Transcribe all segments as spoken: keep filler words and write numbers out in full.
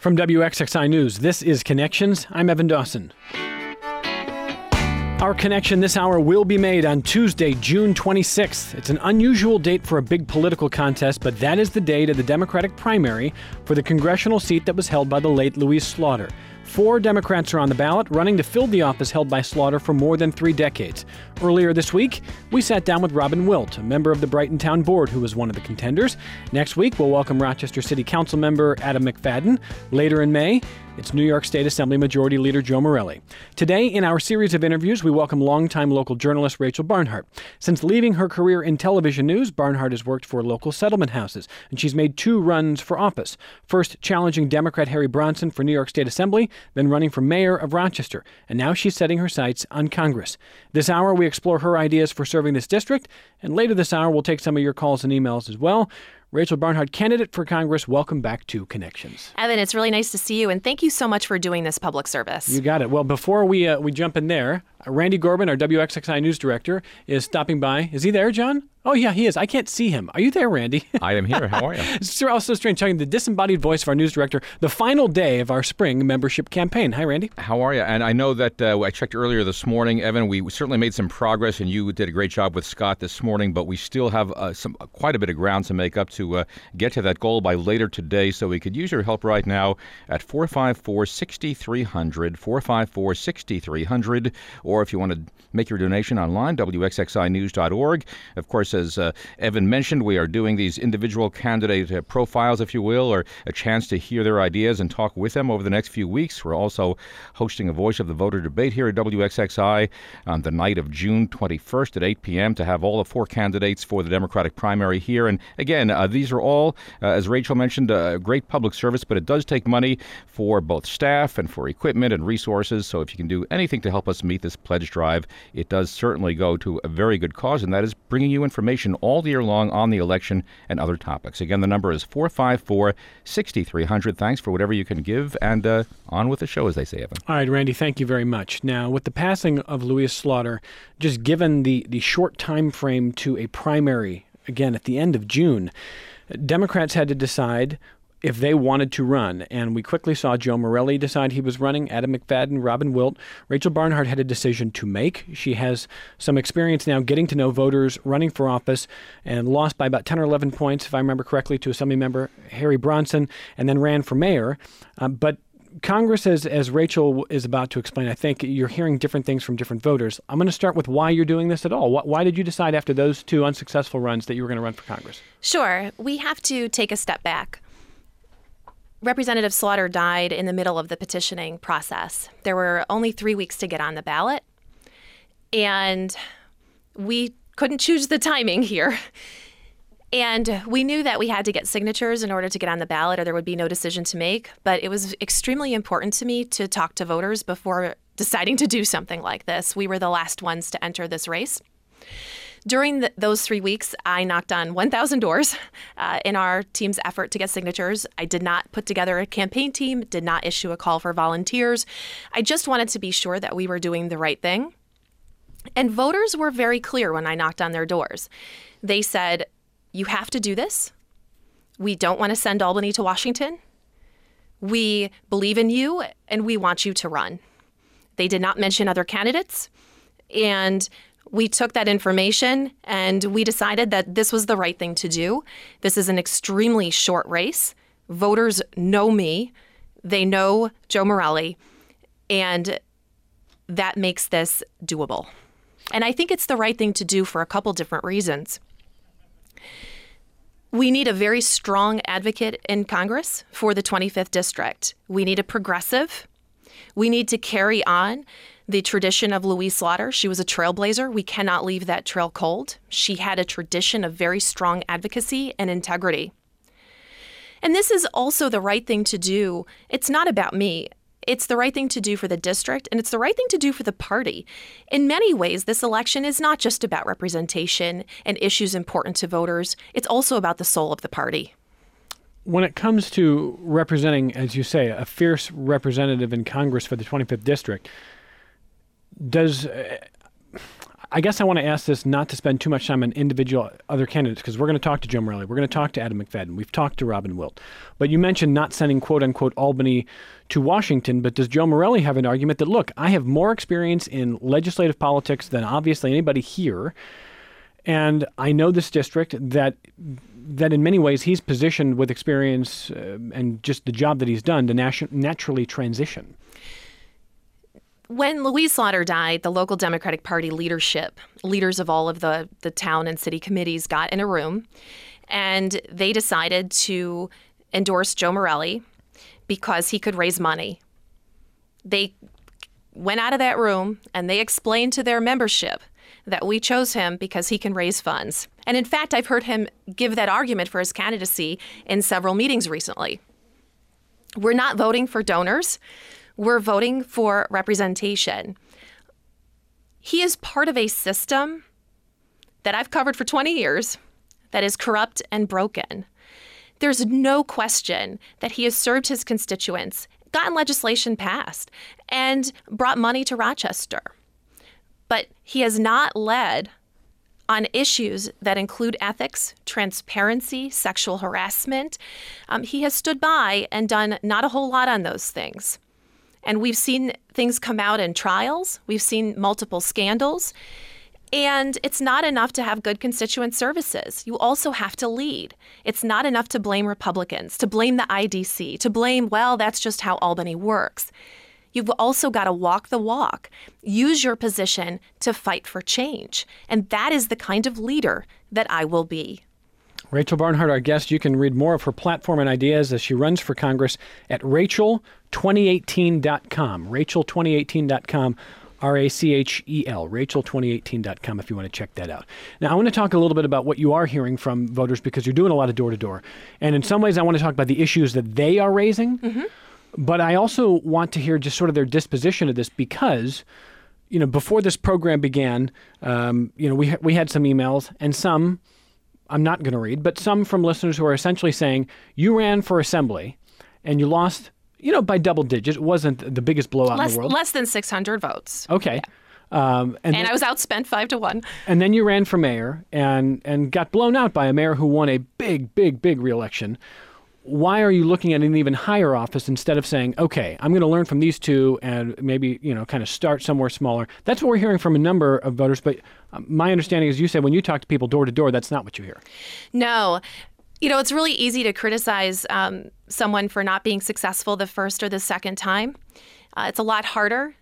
From W X X I News, this is Connections. I'm Evan Dawson. Our connection this hour will be made on Tuesday, June twenty-sixth. It's an unusual date for a big political contest, but that is the date of the Democratic primary for the congressional seat that was held by the late Louise Slaughter. Four Democrats are on the ballot, running to fill the office held by Slaughter for more than three decades. Earlier this week, we sat down with Robin Wilt, a member of the Brighton Town Board who was one of the contenders. Next week, we'll welcome Rochester City Council member Adam McFadden. Later in May, it's New York State Assembly Majority Leader Joe Morelle. Today, in our series of interviews, we welcome longtime local journalist Rachel Barnhart. Since leaving her career in television news, Barnhart has worked for local settlement houses, and she's made two runs for office. First, challenging Democrat Harry Bronson for New York State Assembly, then running for mayor of Rochester. And now she's setting her sights on Congress. This hour, we explore her ideas for serving this district, and later this hour, we'll take some of your calls and emails as well. Rachel Barnhart, candidate for Congress, welcome back to Connections. Evan, it's really nice to see you, and thank you so much for doing this public service. You got it. Well, before we uh, we jump in there, uh, Randy Gorbin, our W X X I News director, is stopping by. Is he there, John? Oh, yeah, he is. I can't see him. Are you there, Randy? I am here. How are you? It's also strange talking to the disembodied voice of our news director, the final day of our spring membership campaign. Hi, Randy. How are you? And I know that uh, I checked earlier this morning, Evan, we certainly made some progress, and you did a great job with Scott this morning, but we still have uh, some uh, quite a bit of ground to make up to uh, get to that goal by later today, so we could use your help right now at four five four, six three zero zero, four five four, six three zero zero, or if you want to make your donation online, W X X I news dot org. Of course, as uh, Evan mentioned, we are doing these individual candidate uh, profiles, if you will, or a chance to hear their ideas and talk with them over the next few weeks. We're also hosting a Voice of the Voter debate here at W X X I on the night of June twenty-first at eight p.m. to have all the four candidates for the Democratic primary here. And again, uh, these are all, uh, as Rachel mentioned, a uh, great public service, but it does take money for both staff and for equipment and resources. So if you can do anything to help us meet this pledge drive, it does certainly go to a very good cause, and that is bringing you information all the year long on the election and other topics. Again, the number is four five four, six three zero zero. Thanks for whatever you can give, and uh, on with the show, as they say, Evan. All right, Randy, thank you very much. Now, with the passing of Louise Slaughter, just given the, the short time frame to a primary, again, at the end of June, Democrats had to decide if they wanted to run. And we quickly saw Joe Morelle decide he was running, Adam McFadden, Robin Wilt. Rachel Barnhart had a decision to make. She has some experience now getting to know voters, running for office, and lost by about ten or eleven points, if I remember correctly, to Assembly member Harry Bronson, and then ran for mayor. Uh, but Congress, as, as Rachel is about to explain, I think you're hearing different things from different voters. I'm going to start with why you're doing this at all. Why, why did you decide after those two unsuccessful runs that you were going to run for Congress? Sure. We have to take a step back. Representative Slaughter died in the middle of the petitioning process. There were only three weeks to get on the ballot, and we couldn't choose the timing here. And we knew that we had to get signatures in order to get on the ballot, or there would be no decision to make. But it was extremely important to me to talk to voters before deciding to do something like this. We were the last ones to enter this race. During the, those three weeks, I knocked on one thousand doors uh, in our team's effort to get signatures. I did not put together a campaign team, did not issue a call for volunteers. I just wanted to be sure that we were doing the right thing. And voters were very clear when I knocked on their doors. They said, you have to do this. We don't want to send Albany to Washington. We believe in you, and we want you to run. They did not mention other candidates, and we took that information and we decided that this was the right thing to do. This is an extremely short race. Voters know me. They know Joe Morelle. And that makes this doable. And I think it's the right thing to do for a couple different reasons. We need a very strong advocate in Congress for the twenty-fifth district. We need a progressive. We need to carry on the tradition of Louise Slaughter. She was a trailblazer. We cannot leave that trail cold. She had a tradition of very strong advocacy and integrity. And this is also the right thing to do. It's not about me. It's the right thing to do for the district, and it's the right thing to do for the party. In many ways, this election is not just about representation and issues important to voters. It's also about the soul of the party. When it comes to representing, as you say, a fierce representative in Congress for the twenty-fifth district, does uh, I guess I want to ask this not to spend too much time on individual other candidates, because we're going to talk to Joe Morelle. We're going to talk to Adam McFadden. We've talked to Robin Wilt. But you mentioned not sending, quote unquote, Albany to Washington. But does Joe Morelle have an argument that, look, I have more experience in legislative politics than obviously anybody here, and I know this district, that that in many ways he's positioned with experience uh, and just the job that he's done to natu- naturally transition? When Louise Slaughter died, the local Democratic Party leadership, leaders of all of the, the town and city committees, got in a room, and they decided to endorse Joe Morelle because he could raise money. They went out of that room and they explained to their membership that we chose him because he can raise funds. And in fact, I've heard him give that argument for his candidacy in several meetings recently. We're not voting for donors. We're voting for representation. He is part of a system that I've covered for twenty years that is corrupt and broken. There's no question that he has served his constituents, gotten legislation passed, and brought money to Rochester. But he has not led on issues that include ethics, transparency, sexual harassment. Um, he has stood by and done not a whole lot on those things. And we've seen things come out in trials. We've seen multiple scandals. And it's not enough to have good constituent services. You also have to lead. It's not enough to blame Republicans, to blame the I D C, to blame, well, that's just how Albany works. You've also got to walk the walk. Use your position to fight for change. And that is the kind of leader that I will be. Rachel Barnhart, our guest. You can read more of her platform and ideas as she runs for Congress at Rachel twenty eighteen dot com. Rachel twenty eighteen dot com, R A C H E L, Rachel twenty eighteen dot com if you want to check that out. Now, I want to talk a little bit about what you are hearing from voters, because you're doing a lot of door-to-door. And in some ways, I want to talk about the issues that they are raising. Mm-hmm. But I also want to hear just sort of their disposition of this, because, you know, before this program began, um, you know, we ha- we had some emails, and some I'm not going to read, but some from listeners who are essentially saying, you ran for assembly and you lost, you know, by double digits. It wasn't the biggest blowout less, in the world. Less than six hundred votes. Okay. Yeah. Um, and and then, I was outspent five to one. And then you ran for mayor and, and got blown out by a mayor who won a big, big, big reelection. Why are you looking at an even higher office instead of saying, okay, I'm going to learn from these two and maybe, you know, kind of start somewhere smaller? That's what we're hearing from a number of voters. But um, my understanding is, you said when you talk to people door to door, that's not what you hear. No. You know, it's really easy to criticize um, someone for not being successful the first or the second time. Uh, it's a lot harder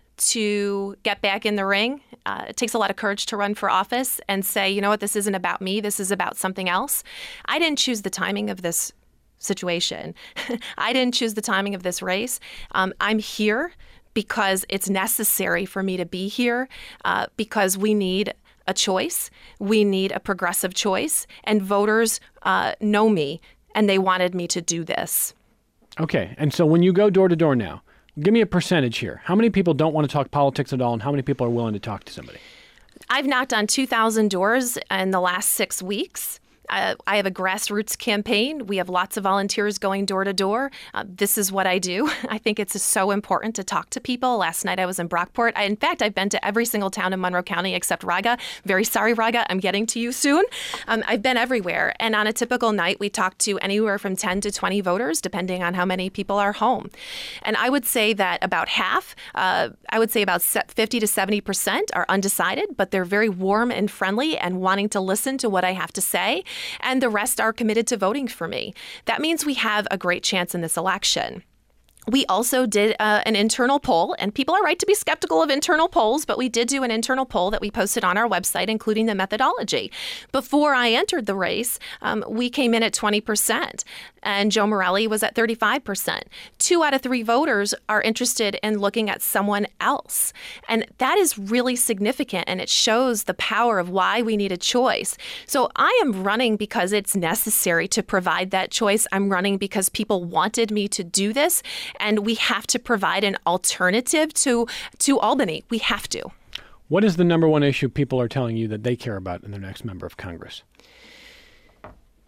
to get back in the ring. Uh, it takes a lot of courage to run for office and say, you know what, this isn't about me. This is about something else. I didn't choose the timing of this situation. I didn't choose the timing of this race. Um, I'm here because it's necessary for me to be here, uh, because we need a choice. We need a progressive choice. And voters uh, know me, and they wanted me to do this. Okay. And so when you go door to door now, give me a percentage here. How many people don't want to talk politics at all, and how many people are willing to talk to somebody? I've knocked on two thousand doors in the last six weeks. Uh, I have a grassroots campaign. We have lots of volunteers going door to door. Uh, this is what I do. I think it's so important to talk to people. Last night I was in Brockport. I, in fact, I've been to every single town in Monroe County except Raga. Very sorry, Raga. I'm getting to you soon. Um, I've been everywhere. And on a typical night, we talk to anywhere from ten to twenty voters, depending on how many people are home. And I would say that about half, uh, I would say about fifty to seventy percent are undecided, but they're very warm and friendly and wanting to listen to what I have to say. And the rest are committed to voting for me. That means we have a great chance in this election. We also did uh, an internal poll, and people are right to be skeptical of internal polls, but we did do an internal poll that we posted on our website, including the methodology. Before I entered the race, um, we came in at twenty percent, and Joe Morelle was at thirty-five percent. Two out of three voters are interested in looking at someone else. And that is really significant, and it shows the power of why we need a choice. So I am running because it's necessary to provide that choice. I'm running because people wanted me to do this. And we have to provide an alternative to to Albany. We have to. What is the number one issue people are telling you that they care about in their next member of Congress?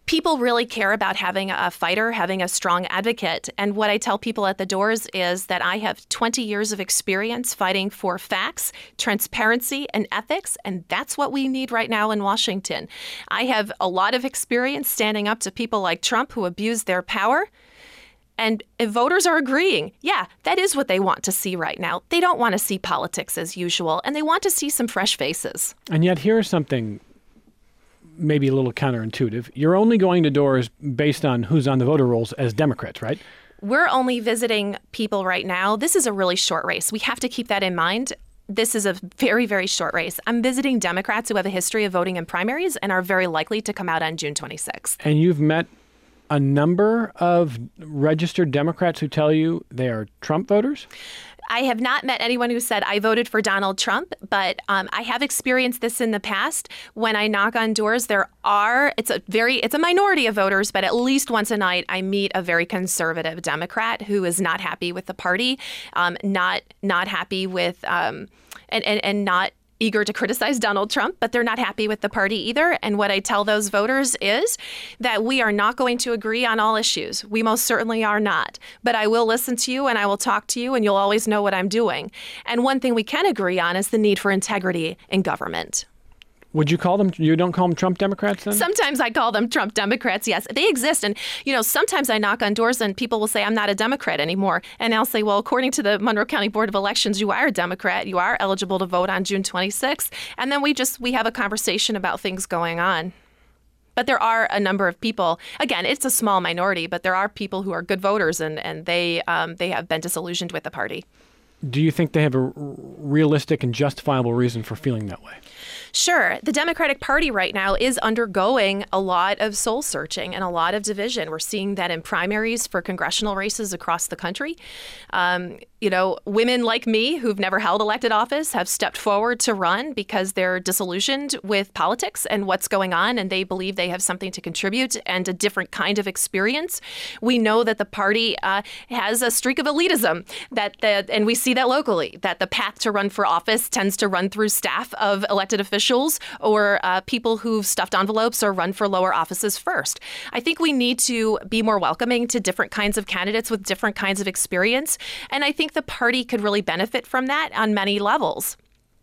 People really care about having a fighter, having a strong advocate. And what I tell people at the doors is that I have twenty years of experience fighting for facts, transparency, and ethics, and that's what we need right now in Washington. I have a lot of experience standing up to people like Trump who abuse their power. And if voters are agreeing, yeah, that is what they want to see right now. They don't want to see politics as usual, and they want to see some fresh faces. And yet here's something maybe a little counterintuitive. You're only going to doors based on who's on the voter rolls as Democrats, right? We're only visiting people right now. This is a really short race. We have to keep that in mind. This is a very, very short race. I'm visiting Democrats who have a history of voting in primaries and are very likely to come out on June twenty-sixth. And you've met a number of registered Democrats who tell you they are Trump voters? I have not met anyone who said I voted for Donald Trump, but um, I have experienced this in the past. When I knock on doors, there are, it's a very, it's a minority of voters, but at least once a night I meet a very conservative Democrat who is not happy with the party, um, not not happy with, um, and, and, and not eager to criticize Donald Trump, but they're not happy with the party either. And what I tell those voters is that we are not going to agree on all issues. We most certainly are not. But I will listen to you and I will talk to you and you'll always know what I'm doing. And one thing we can agree on is the need for integrity in government. Would you call them, you don't call them Trump Democrats then? Sometimes I call them Trump Democrats, yes. They exist. And, you know, sometimes I knock on doors and people will say, I'm not a Democrat anymore. And I'll say, well, according to the Monroe County Board of Elections, you are a Democrat. You are eligible to vote on June twenty-sixth. And then we just, we have a conversation about things going on. But there are a number of people, again, it's a small minority, but there are people who are good voters and, and they um, they have been disillusioned with the party. Do you think they have a realistic and justifiable reason for feeling that way? Sure. The Democratic Party right now is undergoing a lot of soul searching and a lot of division. We're seeing that in primaries for congressional races across the country. Um, you know, women like me who've never held elected office have stepped forward to run because they're disillusioned with politics and what's going on, and they believe they have something to contribute and a different kind of experience. We know that the party uh, has a streak of elitism, that the, and we see that locally, that the path to run for office tends to run through staff of elected officials or uh, people who've stuffed envelopes or run for lower offices first. I think we need to be more welcoming to different kinds of candidates with different kinds of experience. And I think the party could really benefit from that on many levels.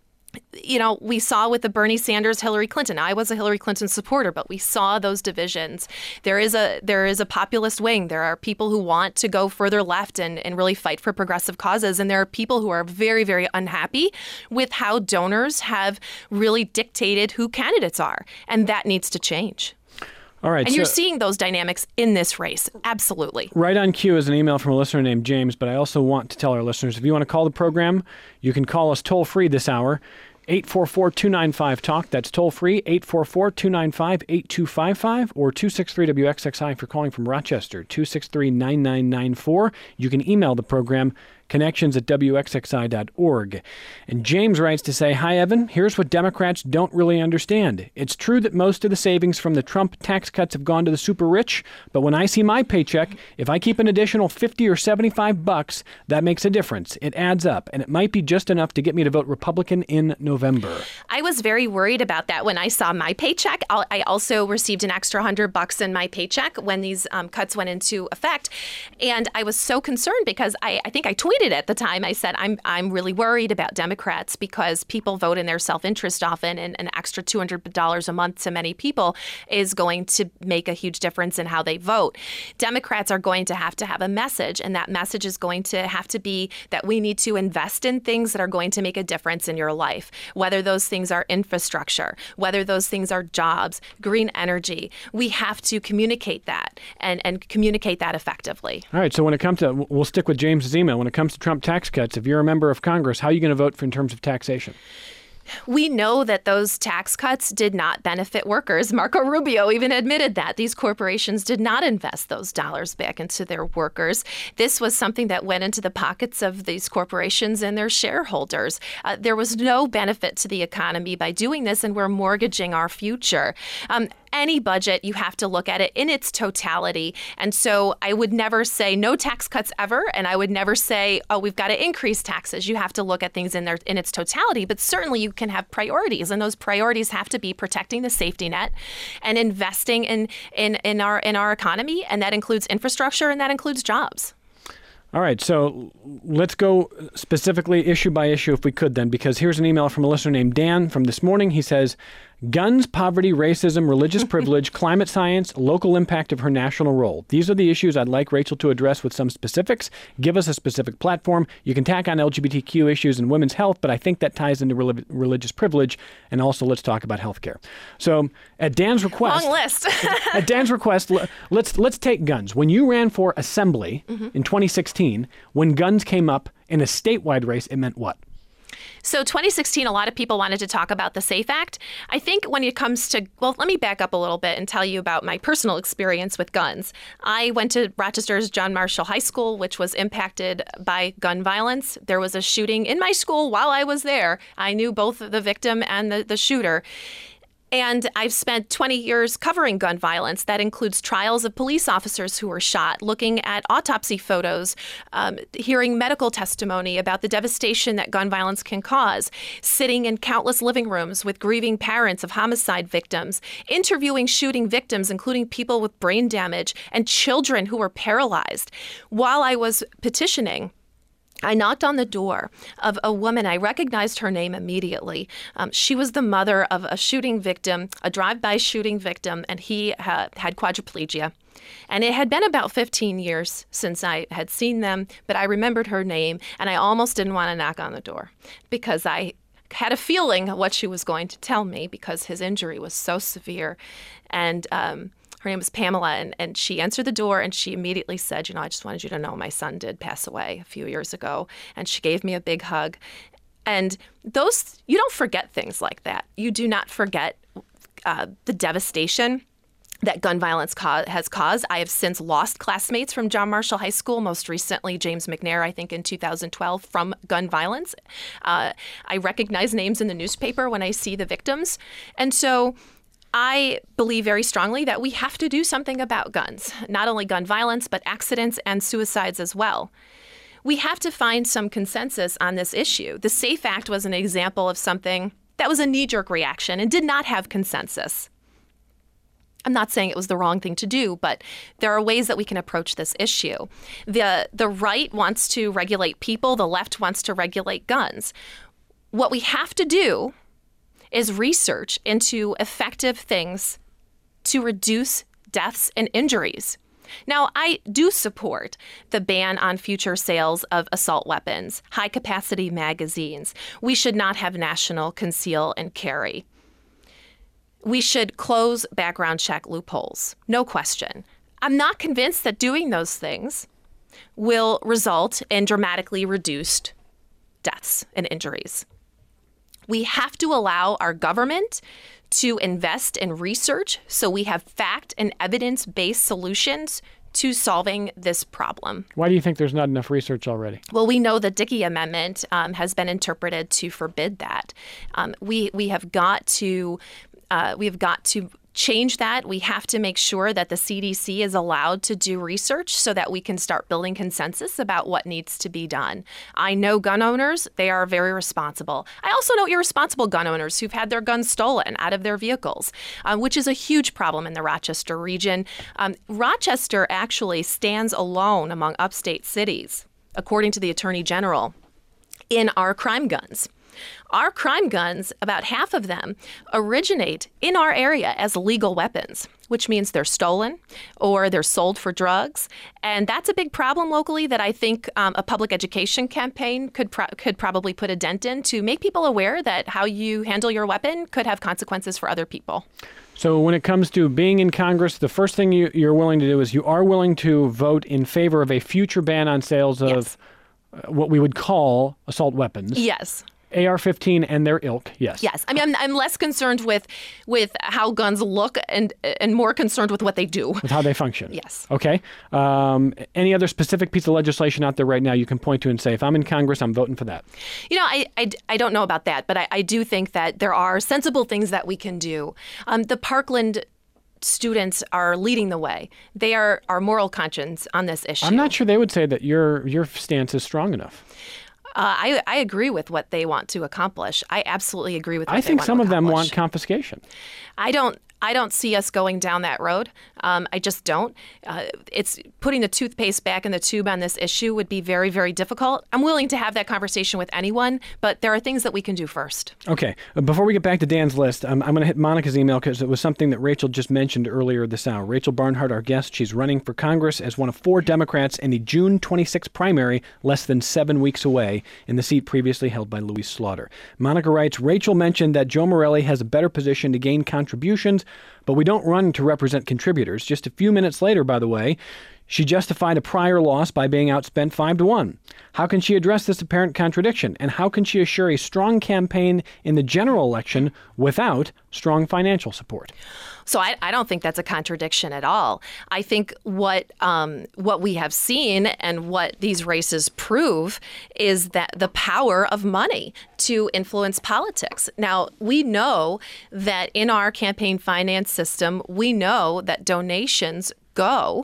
You know, we saw with the Bernie Sanders, Hillary Clinton. I was a Hillary Clinton supporter, but we saw those divisions. There is a there is a populist wing. There are people who want to go further left and, and really fight for progressive causes. And there are people who are very, very unhappy with how donors have really dictated who candidates are. And that needs to change. All right. And so you're seeing those dynamics in this race. Absolutely. Right on cue is an email from a listener named James, but I also want to tell our listeners, if you want to call the program, you can call us toll free this hour, eight four four, two nine five, talk. That's toll free, eight four four, two nine five, eight two five five, or two six three W X X I if you're calling from Rochester, two six three, nine nine nine four. You can email the program, connections at W X X I dot org. And James writes to say, hi, Evan. Here's what Democrats don't really understand. It's true that most of the savings from the Trump tax cuts have gone to the super rich, but when I see my paycheck, if I keep an additional fifty or seventy-five bucks, that makes a difference. It adds up, and it might be just enough to get me to vote Republican in November. I was very worried about that when I saw my paycheck. I also received an extra hundred bucks in my paycheck when these um, cuts went into effect. And I was so concerned because I, I think I tweeted at the time, I said, I'm I'm really worried about Democrats because people vote in their self-interest often, and an extra two hundred dollars a month to many people is going to make a huge difference in how they vote. Democrats are going to have to have a message, and that message is going to have to be that we need to invest in things that are going to make a difference in your life, whether those things are infrastructure, whether those things are jobs, green energy. We have to communicate that and, and communicate that effectively. All right, so when it comes to, we'll stick with James's email, when it comes to Trump tax cuts, if you're a member of Congress, how are you going to vote for in terms of taxation? We know that those tax cuts did not benefit workers. Marco Rubio even admitted that these corporations did not invest those dollars back into their workers. This was something that went into the pockets of these corporations and their shareholders. Uh, there was no benefit to the economy by doing this, and we're mortgaging our future. Um, any budget, you have to look at it in its totality. And so I would never say no tax cuts ever, and I would never say, oh, we've got to increase taxes. You have to look at things in their in its totality, but certainly you can have priorities, and those priorities have to be protecting the safety net and investing in in, in our in our economy, and that includes infrastructure and that includes jobs. All right, so let's go specifically issue by issue if we could then, because here's an email from a listener named Dan from this morning. He says, guns, poverty, racism, religious privilege, climate science, local impact of her national role. These are the issues I'd like Rachel to address with some specifics. Give us a specific platform. You can tack on L G B T Q issues and women's health, but I think that ties into rel- religious privilege. And also let's talk about healthcare. So at Dan's request, long list. at Dan's request, let's let's take guns. When you ran for assembly mm-hmm. in twenty sixteen, when guns came up in a statewide race, it meant what? So twenty sixteen, a lot of people wanted to talk about the SAFE Act. I think when it comes to, well, let me back up a little bit and tell you about my personal experience with guns. I went to Rochester's John Marshall High School, which was impacted by gun violence. There was a shooting in my school while I was there. I knew both the victim and the, the shooter. And I've spent twenty years covering gun violence. That includes trials of police officers who were shot, looking at autopsy photos, um, hearing medical testimony about the devastation that gun violence can cause, sitting in countless living rooms with grieving parents of homicide victims, interviewing shooting victims, including people with brain damage and children who were paralyzed. While I was petitioning, I knocked on the door of a woman. I recognized her name immediately. Um, she was the mother of a shooting victim, a drive-by shooting victim, and he ha- had quadriplegia. And it had been about fifteen years since I had seen them, but I remembered her name, and I almost didn't want to knock on the door because I had a feeling what she was going to tell me because his injury was so severe. And um her name was Pamela, and, and she answered the door, and she immediately said, you know, I just wanted you to know my son did pass away a few years ago. And she gave me a big hug. And those, you don't forget things like that. You do not forget uh, the devastation that gun violence co- has caused. I have since lost classmates from John Marshall High School, most recently James McNair, I think in two thousand twelve, from gun violence. Uh, I recognize names in the newspaper when I see the victims. And so I believe very strongly that we have to do something about guns, not only gun violence, but accidents and suicides as well. We have to find some consensus on this issue. The SAFE Act was an example of something that was a knee-jerk reaction and did not have consensus. I'm not saying it was the wrong thing to do, but there are ways that we can approach this issue. The, the right wants to regulate people. The left wants to regulate guns. What we have to do is research into effective things to reduce deaths and injuries. Now, I do support the ban on future sales of assault weapons, high-capacity magazines. We should not have national conceal and carry. We should close background check loopholes, no question. I'm not convinced that doing those things will result in dramatically reduced deaths and injuries. We have to allow our government to invest in research so we have fact and evidence-based solutions to solving this problem. Why do you think there's not enough research already? Well, we know the Dickey Amendment um, has been interpreted to forbid that. Um, we we have got to uh, we have got to change that. We have to make sure that the C D C is allowed to do research so that we can start building consensus about what needs to be done. I know gun owners, they are very responsible. I also know irresponsible gun owners who've had their guns stolen out of their vehicles, uh, which is a huge problem in the Rochester region. Um, Rochester actually stands alone among upstate cities, according to the Attorney General, in our crime guns. Our crime guns, about half of them, originate in our area as legal weapons, which means they're stolen or they're sold for drugs. And that's a big problem locally that I think um, a public education campaign could pro- could probably put a dent in to make people aware that how you handle your weapon could have consequences for other people. So when it comes to being in Congress, the first thing you, you're willing to do is you are willing to vote in favor of a future ban on sales of yes. what we would call assault weapons. Yes. A R fifteen and their ilk, yes. Yes. I mean, I'm, I'm less concerned with with how guns look and and more concerned with what they do. With how they function. Yes. Okay. Um, any other specific piece of legislation out there right now you can point to and say, if I'm in Congress, I'm voting for that? You know, I, I, I don't know about that, but I, I do think that there are sensible things that we can do. Um, the Parkland students are leading the way. They are our moral conscience on this issue. I'm not sure they would say that your your stance is strong enough. Uh, I, I agree with what they want to accomplish. I absolutely agree with what I they think want some to of them accomplish. want confiscation. I don't. I don't see us going down that road. Um, I just don't. Uh, it's putting the toothpaste back in the tube on this issue would be very, very difficult. I'm willing to have that conversation with anyone, but there are things that we can do first. Okay. Before we get back to Dan's list, um, I'm going to hit Monica's email because it was something that Rachel just mentioned earlier this hour. Rachel Barnhart, our guest, she's running for Congress as one of four Democrats in the June twenty-sixth primary, less than seven weeks away, in the seat previously held by Louise Slaughter. Monica writes, Rachel mentioned that Joe Morelle has a better position to gain contributions, but we don't run to represent contributors. Just a few minutes later, by the way, she justified a prior loss by being outspent five to one. How can she address this apparent contradiction? And how can she assure a strong campaign in the general election without strong financial support? So I, I don't think that's a contradiction at all. I think what um, what we have seen and what these races prove is that the power of money to influence politics. Now, we know that in our campaign finance system, we know that donations go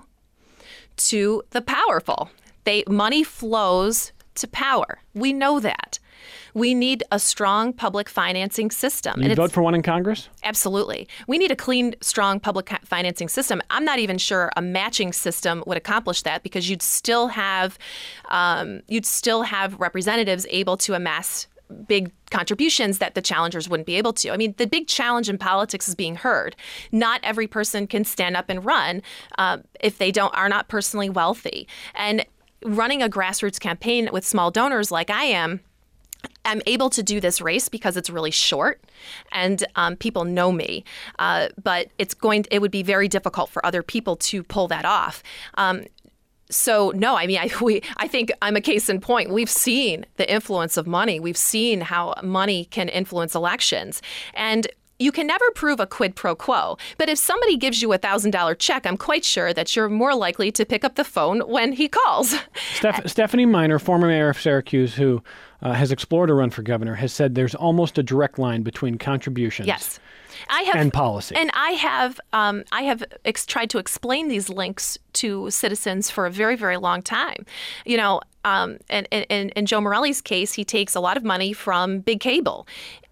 to the powerful. They money flows to power. We know that. We need a strong public financing system. You vote for one in Congress? Absolutely. We need a clean, strong public financing system. I'm not even sure a matching system would accomplish that because you'd still have um, you'd still have representatives able to amass big contributions that the challengers wouldn't be able to. I mean, the big challenge in politics is being heard. Not every person can stand up and run uh, if they don't are not personally wealthy. And running a grassroots campaign with small donors like I am, I'm able to do this race because it's really short and um, people know me. Uh, but it's going. It would be very difficult for other people to pull that off. Um, So, no, I mean, I, we, I think I'm a case in point. We've seen the influence of money. We've seen how money can influence elections. And you can never prove a quid pro quo. But if somebody gives you a one thousand dollars check, I'm quite sure that you're more likely to pick up the phone when he calls. Steph- Stephanie Miner, former mayor of Syracuse, who uh, has explored a run for governor, has said there's almost a direct line between contributions yes. I have, and policy. And I have um, I have ex- tried to explain these links to citizens for a very, very long time. You know, um, and, and in Joe Morelle's case, he takes a lot of money from big cable.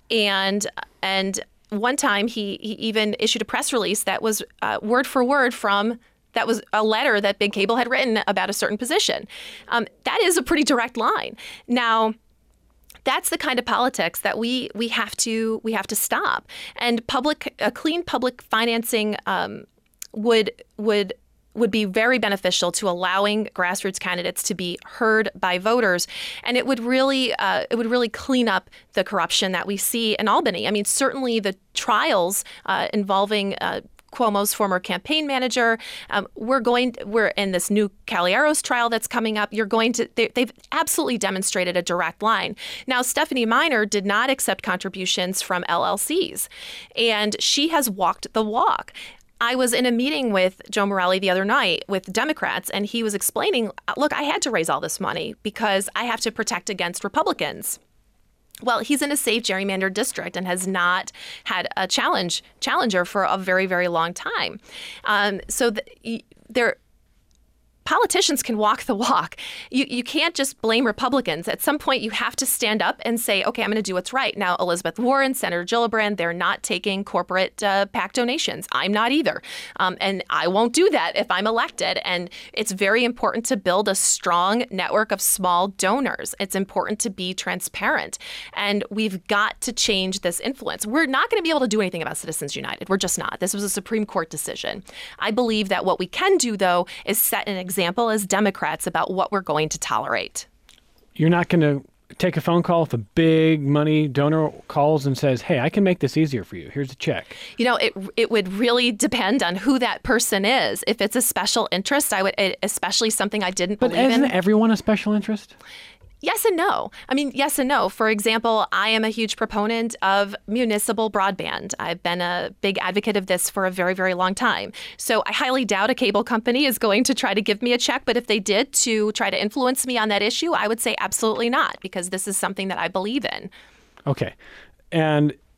And and one time he, he even issued a press release that was uh, word for word from that was a letter that Big Cable had written about a certain position. Um, that is a pretty direct line. Now, that's the kind of politics that we we have to we have to stop. And public a clean public financing um, would would would be very beneficial to allowing grassroots candidates to be heard by voters, and it would really uh, it would really clean up the corruption that we see in Albany. I mean, certainly the trials uh, involving Uh, Cuomo's former campaign manager. Um, we're going. We're in this new Cagliaros trial that's coming up. You're going to. They, they've absolutely demonstrated a direct line. Now, Stephanie Miner did not accept contributions from L L Cs, and she has walked the walk. I was in a meeting with Joe Morelle the other night with Democrats, and he was explaining, look, I had to raise all this money because I have to protect against Republicans. Well, he's in a safe gerrymandered district and has not had a challenge challenger for a very, very long time. Um, so the, there. Politicians can walk the walk. You you can't just blame Republicans. At some point, you have to stand up and say, okay, I'm going to do what's right. Now, Elizabeth Warren, Senator Gillibrand, they're not taking corporate uh, PAC donations. I'm not either. Um, and I won't do that if I'm elected. And it's very important to build a strong network of small donors. It's important to be transparent. And we've got to change this influence. We're not going to be able to do anything about Citizens United. We're just not. This was a Supreme Court decision. I believe that what we can do, though, is set an example example as Democrats about what we're going to tolerate. You're not going to take a phone call if a big money donor calls and says, hey, I can make this easier for you. Here's a check. You know, it it would really depend on who that person is. If it's a special interest, I would, especially something I didn't but believe in. But isn't everyone a special interest? Yes and no. I mean, yes and no. For example, I am a huge proponent of municipal broadband. I've been a big advocate of this for a very, very long time. So I highly doubt a cable company is going to try to give me a check. But if they did to try to influence me on that issue, I would say absolutely not, because this is something that I believe in. Okay. And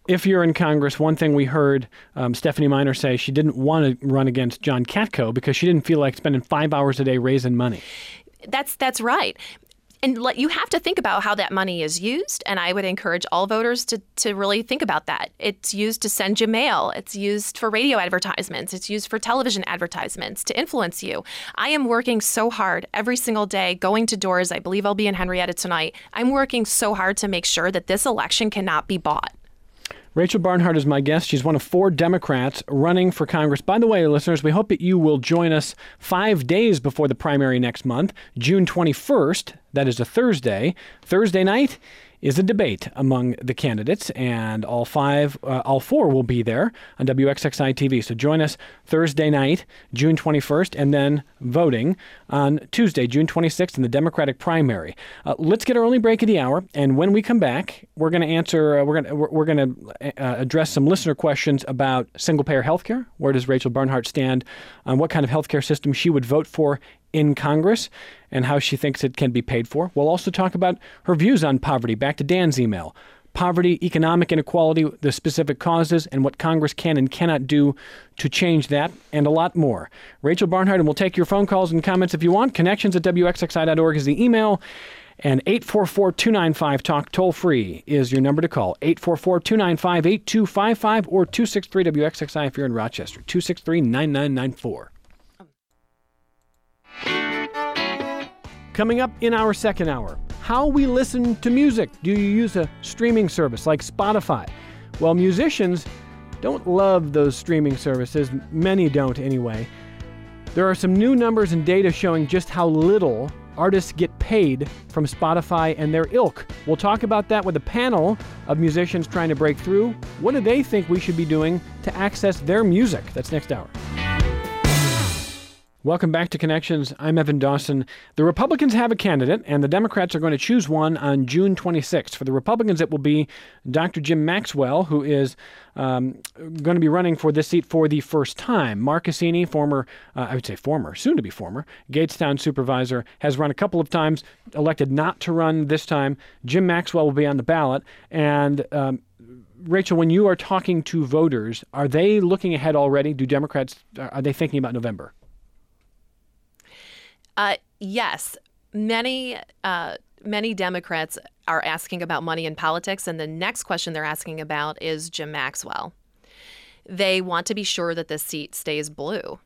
if you're in Congress, one thing we heard um, Stephanie Miner say, she didn't want to run against John Katko because she didn't feel like spending five hours a day raising money. That's that's right. And you have to think about how that money is used, and I would encourage all voters to, to really think about that. It's used to send you mail. It's used for radio advertisements. It's used for television advertisements to influence you. I am working so hard every single day, going to doors. I believe I'll be in Henrietta tonight. I'm working so hard to make sure that this election cannot be bought. Rachel Barnhart is my guest. She's one of four Democrats running for Congress. By the way, listeners, we hope that you will join us five days before the primary next month, June twenty-first. That is a Thursday. Thursday night is a debate among the candidates, and all five, uh, all four will be there on W X X I T V. So join us Thursday night, June twenty-first, and then voting on Tuesday, June twenty-sixth, in the Democratic primary. Uh, let's get our only break of the hour, and when we come back, we're going to answer. Uh, we're going to we're, we're going to uh, address some listener questions about single-payer health care. Where does Rachel Barnhart stand on what kind of health care system she would vote for in Congress, and how she thinks it can be paid for. We'll also talk about her views on poverty. Back to Dan's email. Poverty, economic inequality, the specific causes, and what Congress can and cannot do to change that, and a lot more. Rachel Barnhart, and we'll take your phone calls and comments if you want. Connections at W X X I dot org is the email. And eight four four, two nine five, talk toll-free is your number to call. eight four four, two nine five, eight two five five or two six three W X X I if you're in Rochester. two six three, nine nine nine four. Coming up in our second hour, how we listen to music. Do you use a streaming service like Spotify? Well, musicians don't love those streaming services. Many don't anyway. There are some new numbers and data showing just how little artists get paid from Spotify and their ilk. We'll talk about that with a panel of musicians trying to break through. What do they think we should be doing to access their music? That's next hour. Welcome back to Connections. I'm Evan Dawson. The Republicans have a candidate, and the Democrats are going to choose one on June twenty-sixth. For the Republicans, it will be Doctor Jim Maxwell, who is um, going to be running for this seat for the first time. Mark Cassini, former, uh, I would say former, soon-to-be former, Gatestown supervisor, has run a couple of times, elected not to run this time. Jim Maxwell will be on the ballot, and um, Rachel, when you are talking to voters, are they looking ahead already? Do Democrats, are they thinking about November? Uh, yes, many uh, many Democrats are asking about money in politics, and the next question they're asking about is Jim Maxwell. They want to be sure that this seat stays blue.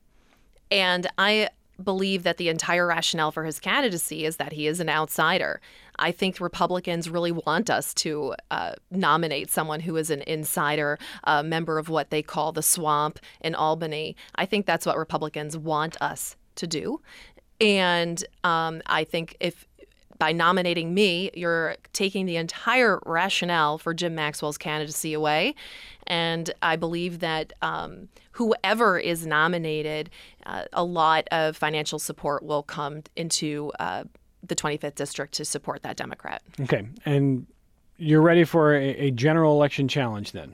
And I believe that the entire rationale for his candidacy is that he is an outsider. I think Republicans really want us to uh, nominate someone who is an insider, a member of what they call the swamp in Albany. I think that's what Republicans want us to do. And um, I think if by nominating me, you're taking the entire rationale for Jim Maxwell's candidacy away. And I believe that um, whoever is nominated, uh, a lot of financial support will come into uh, the twenty-fifth district to support that Democrat. Okay. And you're ready for a, a general election challenge then?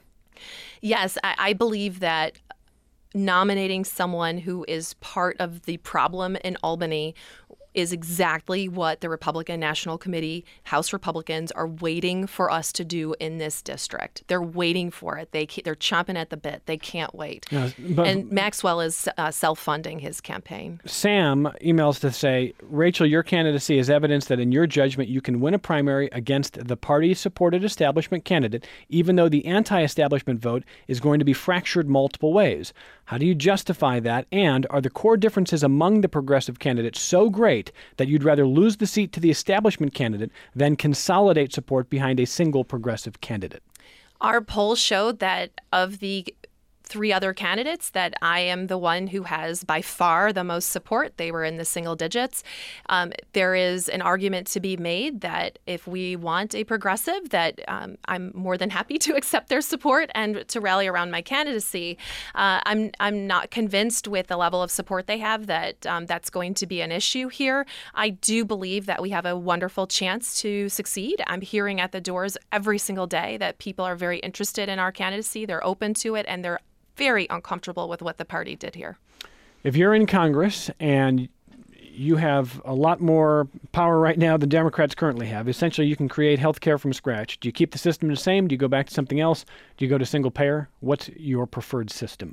Yes, I, I believe that nominating someone who is part of the problem in Albany is exactly what the Republican National Committee, House Republicans, are waiting for us to do in this district. They're waiting for it. They, they're chomping at the bit. They can't wait. Yeah, and Maxwell is uh, self-funding his campaign. Sam emails to say, Rachel, your candidacy is evidence that in your judgment you can win a primary against the party-supported establishment candidate, even though the anti-establishment vote is going to be fractured multiple ways. How do you justify that? And are the core differences among the progressive candidates so great that you'd rather lose the seat to the establishment candidate than consolidate support behind a single progressive candidate? Our polls showed that of the three other candidates, that I am the one who has by far the most support. They were in the single digits. Um, there is an argument to be made that if we want a progressive, that um, I'm more than happy to accept their support and to rally around my candidacy. Uh, I'm I'm not convinced with the level of support they have that um, that's going to be an issue here. I do believe that we have a wonderful chance to succeed. I'm hearing at the doors every single day that people are very interested in our candidacy. They're open to it, and they're very uncomfortable with what the party did here. If you're in Congress and you have a lot more power right now than Democrats currently have. Essentially, you can create health care from scratch. Do you keep the system the same? Do you go back to something else? Do you go to single payer? What's your preferred system?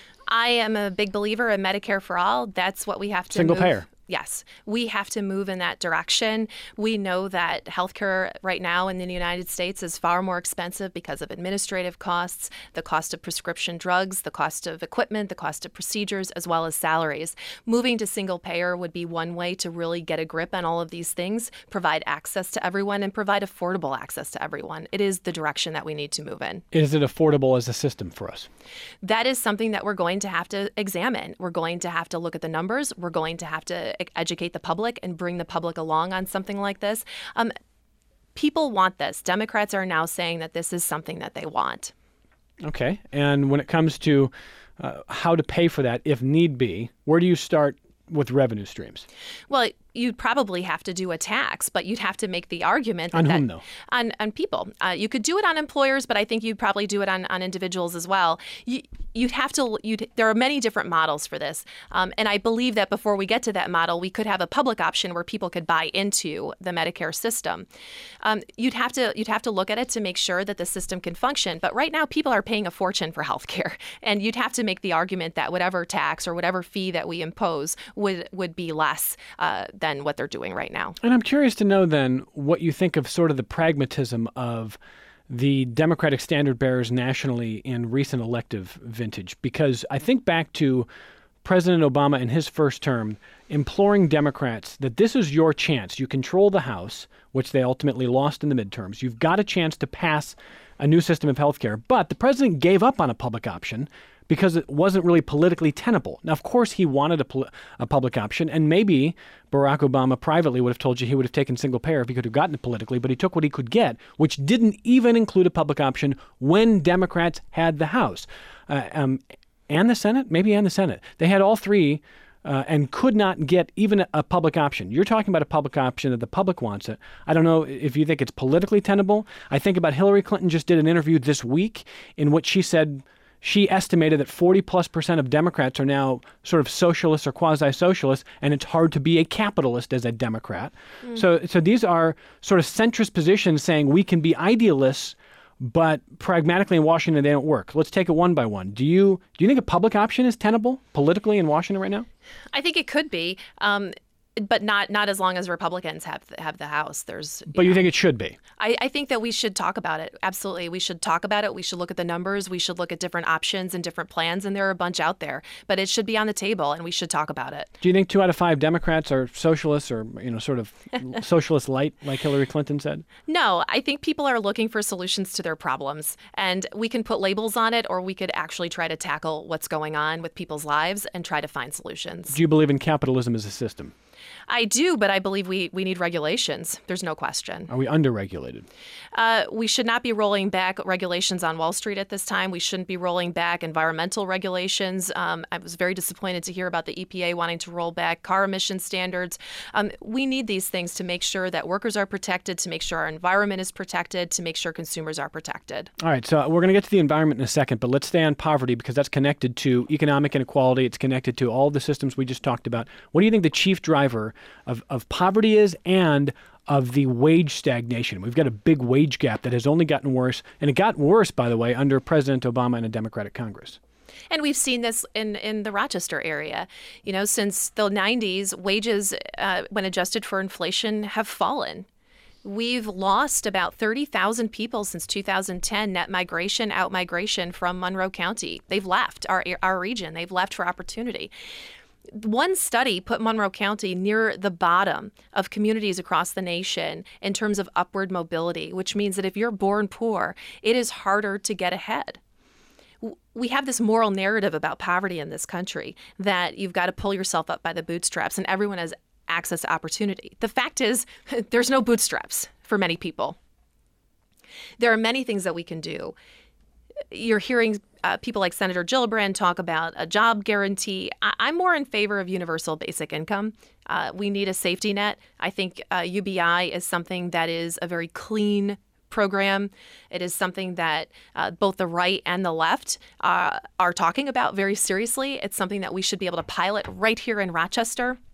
I am a big believer in Medicare for all. That's what we have to Single move. payer. Yes, we have to move in that direction. We know that healthcare right now in the United States is far more expensive because of administrative costs, the cost of prescription drugs, the cost of equipment, the cost of procedures, as well as salaries. Moving to single payer would be one way to really get a grip on all of these things, provide access to everyone, and provide affordable access to everyone. It is the direction that we need to move in. Is it affordable as a system for us? That is something that we're going to have to examine. We're going to have to look at the numbers. We're going to have to educate the public and bring the public along on something like this. Um, people want this. Democrats are now saying that this is something that they want. Okay. And when it comes to uh, how to pay for that, if need be, where do you start with revenue streams? Well, you'd probably have to do a tax, but you'd have to make the argument that on that, whom, though? On, on people. Uh, you could do it on employers, but I think you'd probably do it on, on individuals as well. You, you'd have to. You'd, there are many different models for this, um, and I believe that before we get to that model, we could have a public option where people could buy into the Medicare system. Um, you'd have to. You'd have to look at it to make sure that the system can function. But right now, people are paying a fortune for health care, and you'd have to make the argument that whatever tax or whatever fee that we impose would would be less uh, than what they're doing right now. And I'm curious to know then what you think of sort of the pragmatism of the Democratic standard bearers nationally in recent elective vintage, because I think back to President Obama in his first term imploring Democrats that this is your chance. You control the House, which they ultimately lost in the midterms. You've got a chance to pass a new system of health care. But the president gave up on a public option because it wasn't really politically tenable. Now, of course, he wanted a, pol- a public option, and maybe Barack Obama privately would have told you he would have taken single payer if he could have gotten it politically, but he took what he could get, which didn't even include a public option when Democrats had the House. Uh, um, and the Senate? Maybe and the Senate. They had all three uh, and could not get even a, a public option. You're talking about a public option that the public wants it. I don't know if you think it's politically tenable. I think about Hillary Clinton just did an interview this week in which she said she estimated that forty plus percent of Democrats are now sort of socialists or quasi-socialists, and it's hard to be a capitalist as a Democrat. Mm. So, so these are sort of centrist positions saying we can be idealists, but pragmatically in Washington, they don't work. Let's take it one by one. Do you do you think a public option is tenable politically in Washington right now? I think it could be, um, but not not as long as Republicans have the, have the House. There's. But you, you think it should be? I, I think that we should talk about it. Absolutely, we should talk about it. We should look at the numbers. We should look at different options and different plans, and there are a bunch out there. But it should be on the table, and we should talk about it. Do you think two out of five Democrats are socialists, or you know, sort of socialist light, like Hillary Clinton said? No, I think people are looking for solutions to their problems, and we can put labels on it, or we could actually try to tackle what's going on with people's lives and try to find solutions. Do you believe in capitalism as a system? I do, but I believe we, we need regulations. There's no question. Are we under-regulated? Uh, we should not be rolling back regulations on Wall Street at this time. We shouldn't be rolling back environmental regulations. Um, I was very disappointed to hear about the E P A wanting to roll back car emission standards. Um, we need these things to make sure that workers are protected, to make sure our environment is protected, to make sure consumers are protected. All right, so we're going to get to the environment in a second, but let's stay on poverty because that's connected to economic inequality. It's connected to all the systems we just talked about. What do you think the chief driver of, of poverty is and of the wage stagnation? We've got a big wage gap that has only gotten worse, and it got worse, by the way, under President Obama and a Democratic Congress. And we've seen this in, in the Rochester area. You know, since the nineties, wages, uh, when adjusted for inflation, have fallen. We've lost about thirty thousand people since two thousand ten, net migration, out-migration from Monroe County. They've left our, our region. They've left for opportunity. One study put Monroe County near the bottom of communities across the nation in terms of upward mobility, which means that if you're born poor, it is harder to get ahead. We have this moral narrative about poverty in this country that you've got to pull yourself up by the bootstraps and everyone has access to opportunity. The fact is, there's no bootstraps for many people. There are many things that we can do. You're hearing uh, people like Senator Gillibrand talk about a job guarantee. I- I'm more in favor of universal basic income. Uh, we need a safety net. I think uh, U B I is something that is a very clean program. It is something that uh, both the right and the left uh, are talking about very seriously. It's something that we should be able to pilot right here in Rochester.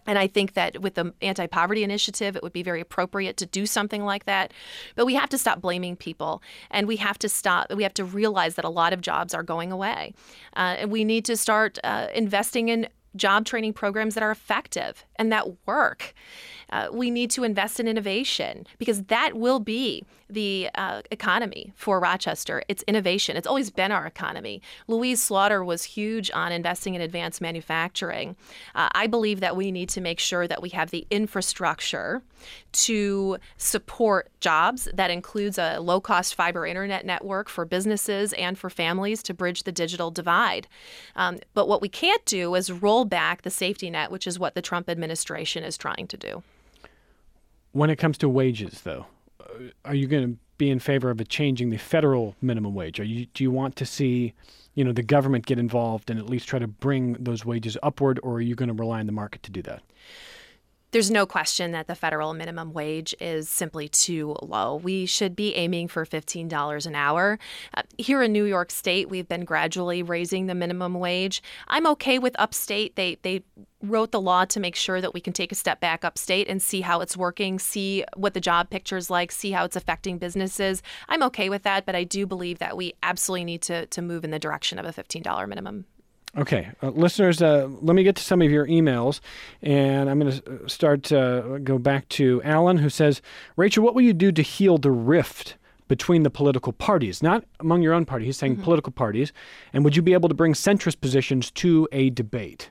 And I think that with the anti-poverty initiative, it would be very appropriate to do something like that. But we have to stop blaming people, and we have to stop. We have to realize that a lot of jobs are going away, uh, and we need to start uh, investing in job training programs that are effective and that work. Uh, we need to invest in innovation because that will be the uh, economy for Rochester. It's innovation. It's always been our economy. Louise Slaughter was huge on investing in advanced manufacturing. Uh, I believe that we need to make sure that we have the infrastructure to support jobs. That includes a low-cost fiber internet network for businesses and for families to bridge the digital divide. Um, but what we can't do is roll back the safety net, which is what the Trump administration is trying to do. When it comes to wages, though, are you going to be in favor of it changing the federal minimum wage? Are you, do you want to see, you know, the government get involved and at least try to bring those wages upward, or are you going to rely on the market to do that? There's no question that the federal minimum wage is simply too low. We should be aiming for fifteen dollars an hour. Uh, here in New York State, we've been gradually raising the minimum wage. I'm okay with upstate. They they wrote the law to make sure that we can take a step back upstate and see how it's working, see what the job picture is like, see how it's affecting businesses. I'm okay with that, but I do believe that we absolutely need to to move in the direction of a fifteen dollars minimum. Okay, uh, listeners, uh, let me get to some of your emails, and I'm going to start uh, go back to Alan, who says, Rachel, what will you do to heal the rift between the political parties, not among your own party? He's saying mm-hmm. political parties, and would you be able to bring centrist positions to a debate?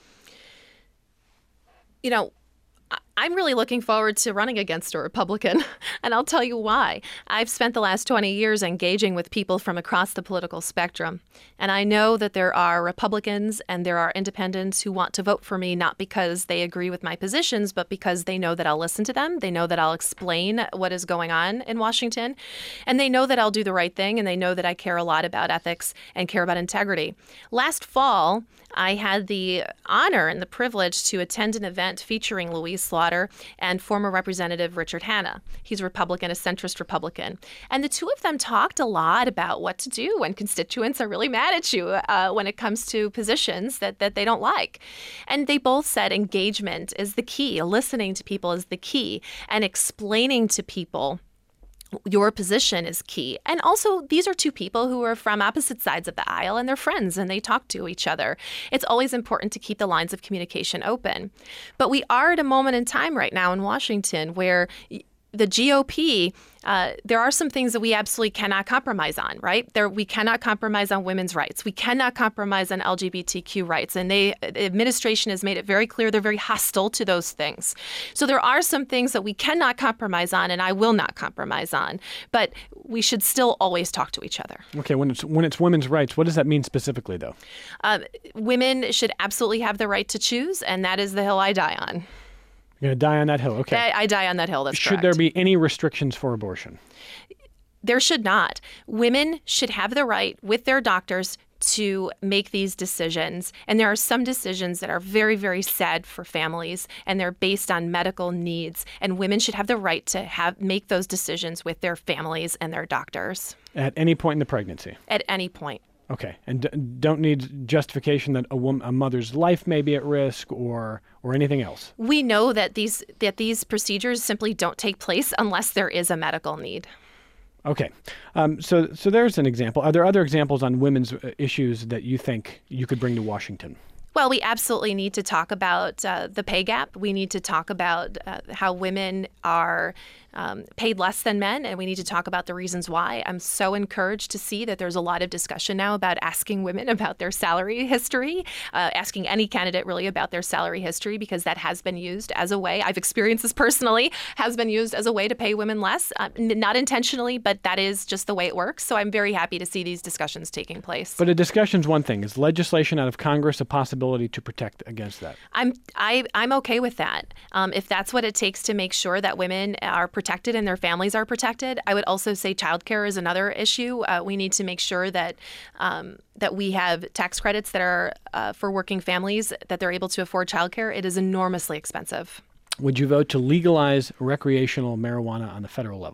You know, I'm really looking forward to running against a Republican, and I'll tell you why. I've spent the last twenty years engaging with people from across the political spectrum, and I know that there are Republicans and there are independents who want to vote for me not because they agree with my positions, but because they know that I'll listen to them, they know that I'll explain what is going on in Washington, and they know that I'll do the right thing, and they know that I care a lot about ethics and care about integrity. Last fall, I had the honor and the privilege to attend an event featuring Louise Slaughter and former Representative Richard Hanna. He's a Republican, a centrist Republican. And the two of them talked a lot about what to do when constituents are really mad at you uh, when it comes to positions that, that they don't like. And they both said engagement is the key, listening to people is the key, and explaining to people your position is key. And also, these are two people who are from opposite sides of the aisle, and they're friends, and they talk to each other. It's always important to keep the lines of communication open. But we are at a moment in time right now in Washington where the G O P, uh, there are some things that we absolutely cannot compromise on, right? There, we cannot compromise on women's rights. We cannot compromise on L G B T Q rights. And they, the administration has made it very clear they're very hostile to those things. So there are some things that we cannot compromise on, and I will not compromise on. But we should still always talk to each other. Okay, when it's when it's women's rights, what does that mean specifically, though? Uh, women should absolutely have the right to choose, and that is the hill I die on. You're going to die on that hill. Okay. I, I die on that hill. That's Should correct. there be any restrictions for abortion? There should not. Women should have the right with their doctors to make these decisions. And there are some decisions that are very, very sad for families, and they're based on medical needs. And women should have the right to have make those decisions with their families and their doctors. At any point in the pregnancy? At any point. Okay, and d- don't need justification that a woman, a mother's life may be at risk, or or anything else. We know that these that these procedures simply don't take place unless there is a medical need. Okay, um, so so there's an example. Are there other examples on women's issues that you think you could bring to Washington? Well, we absolutely need to talk about uh, the pay gap. We need to talk about uh, how women are um, paid less than men, and we need to talk about the reasons why. I'm so encouraged to see that there's a lot of discussion now about asking women about their salary history, uh, asking any candidate really about their salary history, because that has been used as a way, I've experienced this personally, has been used as a way to pay women less, uh, n- not intentionally, but that is just the way it works. So I'm very happy to see these discussions taking place. But a discussion's one thing. Is legislation out of Congress a possibility to protect against that? I'm I, I'm okay with that. Um, if that's what it takes to make sure that women are protected and their families are protected. I would also say childcare is another issue. Uh, we need to make sure that um, that we have tax credits that are uh, for working families, that they're able to afford childcare. It is enormously expensive. Would you vote to legalize recreational marijuana on the federal level?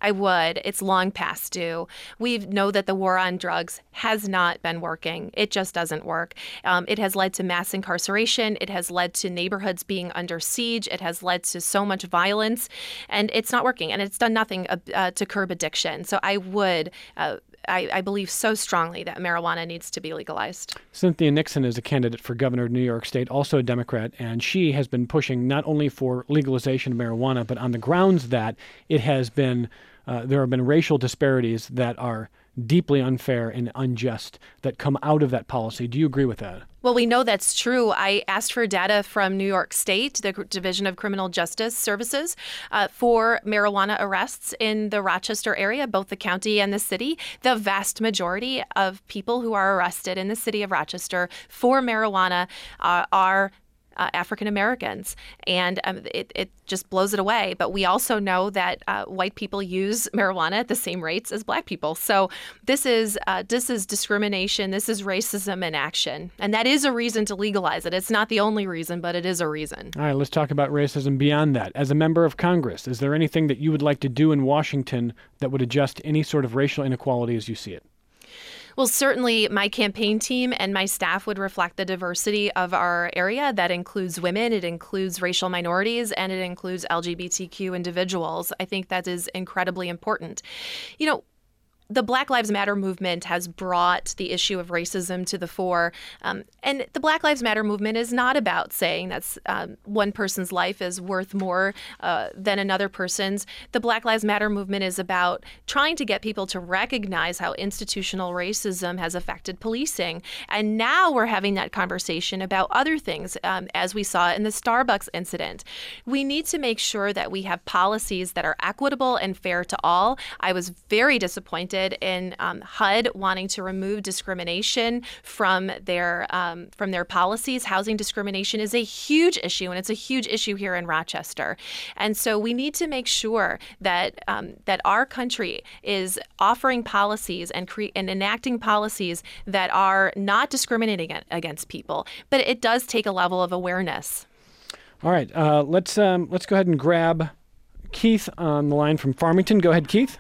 I would. It's long past due. We know that the war on drugs has not been working. It just doesn't work. Um, it has led to mass incarceration. It has led to neighborhoods being under siege. It has led to so much violence, and it's not working. And it's done nothing uh, to curb addiction. So I would. Uh, I, I believe so strongly that marijuana needs to be legalized. Cynthia Nixon is a candidate for governor of New York State, also a Democrat, and she has been pushing not only for legalization of marijuana, but on the grounds that it has been, uh, there have been racial disparities that are deeply unfair and unjust that come out of that policy. Do you agree with that? Well, we know that's true. I asked for data from New York State, the Division of Criminal Justice Services, uh, for marijuana arrests in the Rochester area, both the county and the city. The vast majority of people who are arrested in the city of Rochester for marijuana uh, are Uh, African Americans, and um, it, it just blows it away. But we also know that uh, white people use marijuana at the same rates as black people. So this is uh, this is discrimination. This is racism in action, and that is a reason to legalize it. It's not the only reason, but it is a reason. All right, let's talk about racism beyond that. As a member of Congress, is there anything that you would like to do in Washington that would adjust any sort of racial inequality as you see it? Well, certainly my campaign team and my staff would reflect the diversity of our area. That includes women, it includes racial minorities, and it includes L G B T Q individuals. I think that is incredibly important. You know, the Black Lives Matter movement has brought the issue of racism to the fore. Um, and the Black Lives Matter movement is not about saying that um, one person's life is worth more uh, than another person's. The Black Lives Matter movement is about trying to get people to recognize how institutional racism has affected policing. And now we're having that conversation about other things, um, as we saw in the Starbucks incident. We need to make sure that we have policies that are equitable and fair to all. I was very disappointed in um, H U D wanting to remove discrimination from their um, from their policies. Housing discrimination is a huge issue, and it's a huge issue here in Rochester. And so we need to make sure that um, that our country is offering policies and cre- and enacting policies that are not discriminating against people. But it does take a level of awareness. All right, uh, let's um, let's go ahead and grab Keith on the line from Farmington. Go ahead, Keith.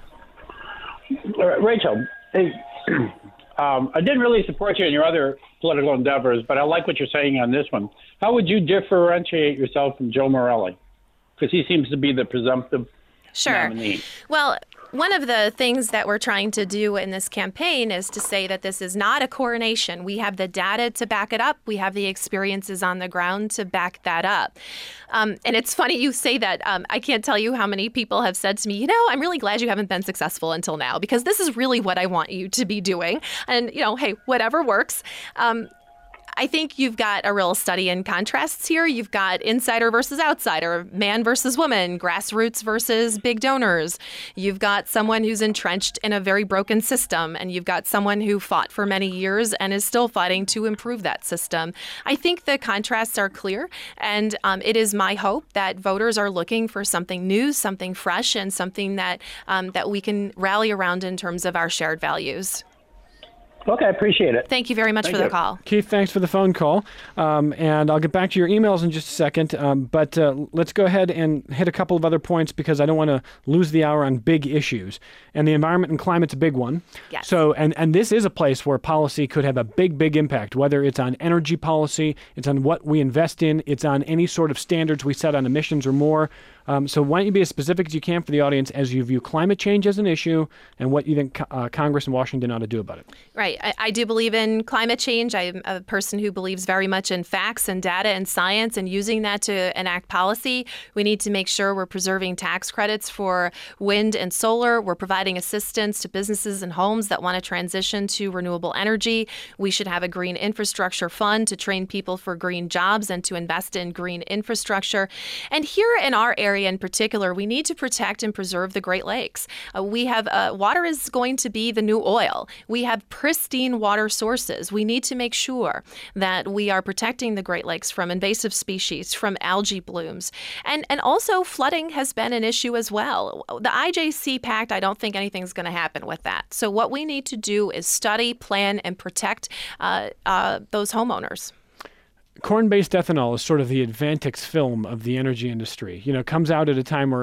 Rachel, hey, um, I didn't really support you in your other political endeavors, but I like what you're saying on this one. How would you differentiate yourself from Joe Morelli? Because he seems to be the presumptive Sure. nominee. Well, one of the things that we're trying to do in this campaign is to say that this is not a coronation. We have the data to back it up. We have the experiences on the ground to back that up. Um, and it's funny you say that. Um, I can't tell you how many people have said to me, you know, I'm really glad you haven't been successful until now, because this is really what I want you to be doing. And, you know, hey, whatever works. Um, I think you've got a real study in contrasts here. You've got insider versus outsider, man versus woman, grassroots versus big donors. You've got someone who's entrenched in a very broken system, and you've got someone who fought for many years and is still fighting to improve that system. I think the contrasts are clear, and um, it is my hope that voters are looking for something new, something fresh, and something that um, that we can rally around in terms of our shared values. Okay, I appreciate it. Thank you very much Thank for the you. call. Keith, thanks for the phone call. Um, and I'll get back to your emails in just a second. Um, but uh, let's go ahead and hit a couple of other points, because I don't want to lose the hour on big issues. And the environment and climate's a big one. Yes. So, and, and this is a place where policy could have a big, big impact, whether it's on energy policy, it's on what we invest in, it's on any sort of standards we set on emissions or more. Um, so why don't you be as specific as you can for the audience as you view climate change as an issue and what you think uh, Congress and Washington ought to do about it. Right. I, I do believe in climate change. I'm a person who believes very much in facts and data and science and using that to enact policy. We need to make sure we're preserving tax credits for wind and solar. We're providing assistance to businesses and homes that want to transition to renewable energy. We should have a green infrastructure fund to train people for green jobs and to invest in green infrastructure. And here in our area, in particular, we need to protect and preserve the Great Lakes. Uh, we have uh, water is going to be the new oil. We have pristine water sources. We need to make sure that we are protecting the Great Lakes from invasive species, from algae blooms. And, and also flooding has been an issue as well. The I J C Pact, I don't think anything's going to happen with that. So what we need to do is study, plan, and protect uh, uh, those homeowners. Corn-based ethanol is sort of the Advantix film of the energy industry. You know, it comes out at a time where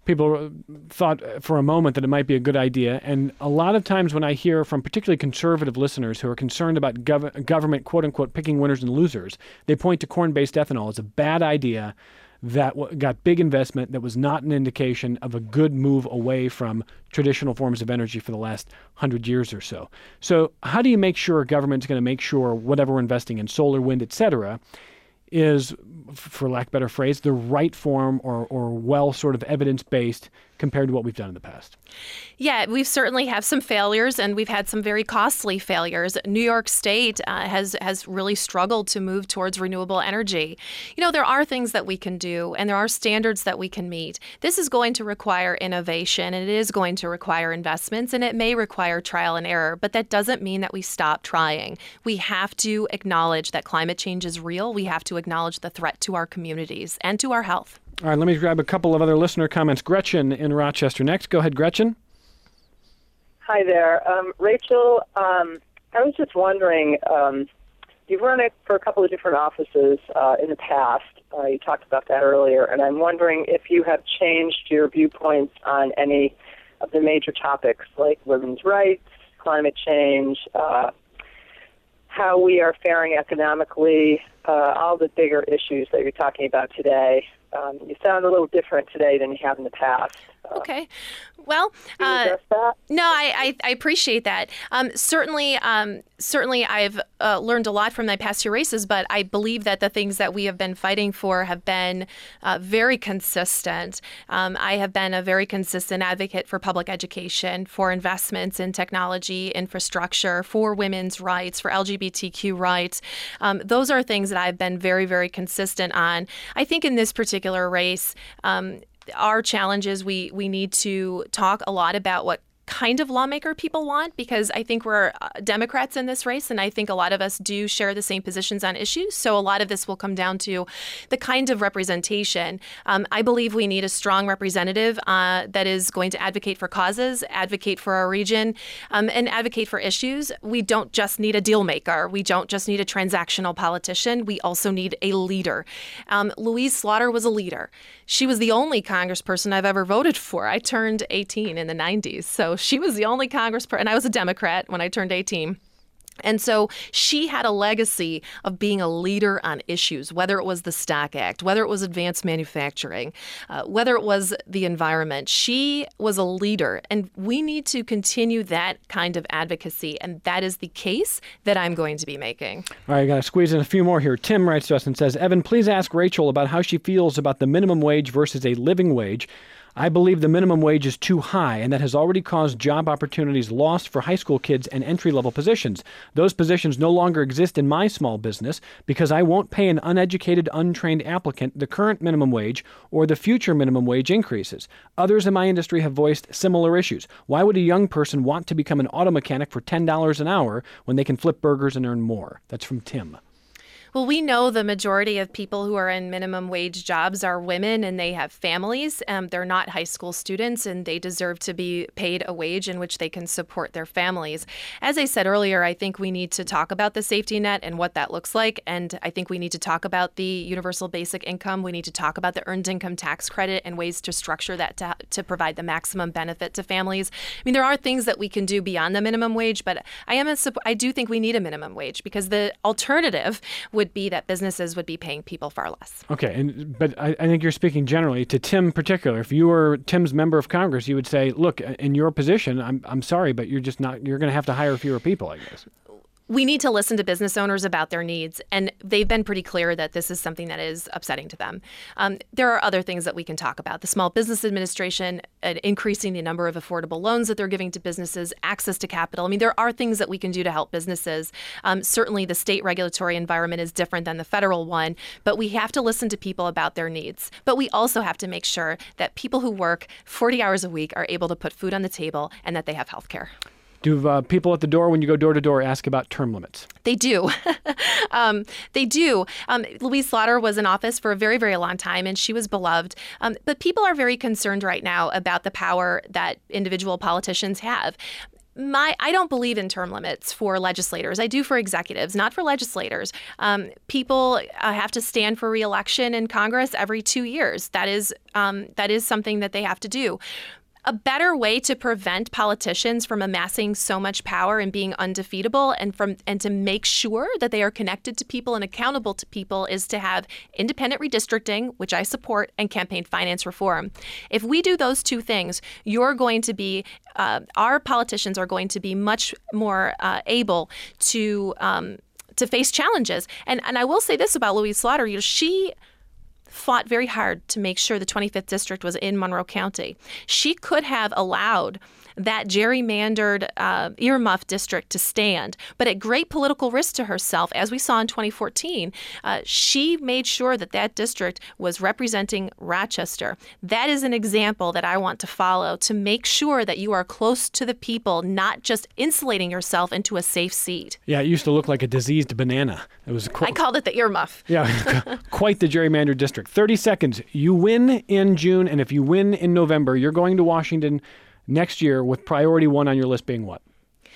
people thought for a moment that it might be a good idea. And a lot of times when I hear from particularly conservative listeners who are concerned about gov- government, quote unquote, picking winners and losers, they point to corn-based ethanol as a bad idea that w- got big investment, that was not an indication of a good move away from traditional forms of energy for the last hundred years or so. So how do you make sure government's going to make sure whatever we're investing in, solar, wind, et cetera, is, for lack of a better phrase, the right form or, or well sort of evidence-based compared to what we've done in the past? Yeah, we've certainly have some failures, and we've had some very costly failures. New York State uh, has has really struggled to move towards renewable energy. You know, there are things that we can do, and there are standards that we can meet. This is going to require innovation, and it is going to require investments, and it may require trial and error, but that doesn't mean that we stop trying. We have to acknowledge that climate change is real. We have to acknowledge the threat to our communities and to our health. All right, let me grab a couple of other listener comments. Gretchen in Rochester next. Go ahead, Gretchen. Hi there. Um, Rachel, um, I was just wondering, um, you've run it for a couple of different offices uh, in the past. Uh, you talked about that earlier, and I'm wondering if you have changed your viewpoints on any of the major topics like women's rights, climate change, uh, how we are faring economically, uh, all the bigger issues that you're talking about today. Um, you sound a little different today than you have in the past. Uh, Okay. Well, can you uh, address that? no, I, I, I appreciate that. Um, certainly, um, certainly, I've uh, learned a lot from my past two races, but I believe that the things that we have been fighting for have been uh, very consistent. Um, I have been a very consistent advocate for public education, for investments in technology, infrastructure, for women's rights, for L G B T Q rights. Um, those are things that I've been very, very consistent on. I think in this particular race, um, our challenge is we we need to talk a lot about what kind of lawmaker people want, because I think we're uh, Democrats in this race, and I think a lot of us do share the same positions on issues. So a lot of this will come down to the kind of representation. Um, I believe we need a strong representative uh, that is going to advocate for causes, advocate for our region, um, and advocate for issues. We don't just need a deal maker. We don't just need a transactional politician. We also need a leader. Um, Louise Slaughter was a leader. She was the only congressperson I've ever voted for. I turned eighteen in the nineties, so she was the only congressperson, and I was a Democrat when I turned eighteen. And so she had a legacy of being a leader on issues, whether it was the Stock Act, whether it was advanced manufacturing, uh, whether it was the environment. She was a leader, and we need to continue that kind of advocacy, and that is the case that I'm going to be making. All right, I got to squeeze in a few more here. Tim writes to us and says, Evan, please ask Rachel about how she feels about the minimum wage versus a living wage. I believe the minimum wage is too high, and that has already caused job opportunities lost for high school kids and entry-level positions. Those positions no longer exist in my small business because I won't pay an uneducated, untrained applicant the current minimum wage or the future minimum wage increases. Others in my industry have voiced similar issues. Why would a young person want to become an auto mechanic for ten dollars an hour when they can flip burgers and earn more? That's from Tim. Well, we know the majority of people who are in minimum wage jobs are women, and they have families. Um, they're not high school students, and they deserve to be paid a wage in which they can support their families. As I said earlier, I think we need to talk about the safety net and what that looks like. And I think we need to talk about the universal basic income. We need to talk about the earned income tax credit and ways to structure that to, to provide the maximum benefit to families. I mean, there are things that we can do beyond the minimum wage, but I am a, I do think we need a minimum wage, because the alternative would be that businesses would be paying people far less. Okay, and but I, I think you're speaking generally to Tim in particular. If you were Tim's member of Congress, you would say, look, in your position, I'm I'm sorry, but you're just not, you're going to have to hire fewer people, I guess. We need to listen to business owners about their needs, and they've been pretty clear that this is something that is upsetting to them. Um, there are other things that we can talk about. The Small Business Administration, uh, increasing the number of affordable loans that they're giving to businesses, access to capital. I mean, there are things that we can do to help businesses. Um, certainly, the state regulatory environment is different than the federal one, but we have to listen to people about their needs. But we also have to make sure that people who work forty hours a week are able to put food on the table and that they have health care. Do uh, people at the door, when you go door to door, ask about term limits? They do. um, they do. Um, Louise Slaughter was in office for a very, very long time, and she was beloved. Um, but people are very concerned right now about the power that individual politicians have. My, I don't believe in term limits for legislators. I do for executives, not for legislators. Um, people uh, have to stand for re-election in Congress every two years. That is um, that is something that they have to do. A better way to prevent politicians from amassing so much power and being undefeatable and from and to make sure that they are connected to people and accountable to people is to have independent redistricting, which I support, and campaign finance reform. If we do those two things, you're going to be, uh, our politicians are going to be much more uh, able to um, to face challenges. And and I will say this about Louise Slaughter, you know, she fought very hard to make sure the twenty-fifth district was in Monroe County. She could have allowed that gerrymandered uh, earmuff district to stand, but at great political risk to herself, as we saw in twenty fourteen, uh, she made sure that that district was representing Rochester. That is an example that I want to follow to make sure that you are close to the people, not just insulating yourself into a safe seat. Yeah, it used to look like a diseased banana. It was. Qu- I called it the earmuff. Yeah, quite the gerrymandered district. thirty seconds. You win in June, and if you win in November, you're going to Washington next year with priority one on your list being what?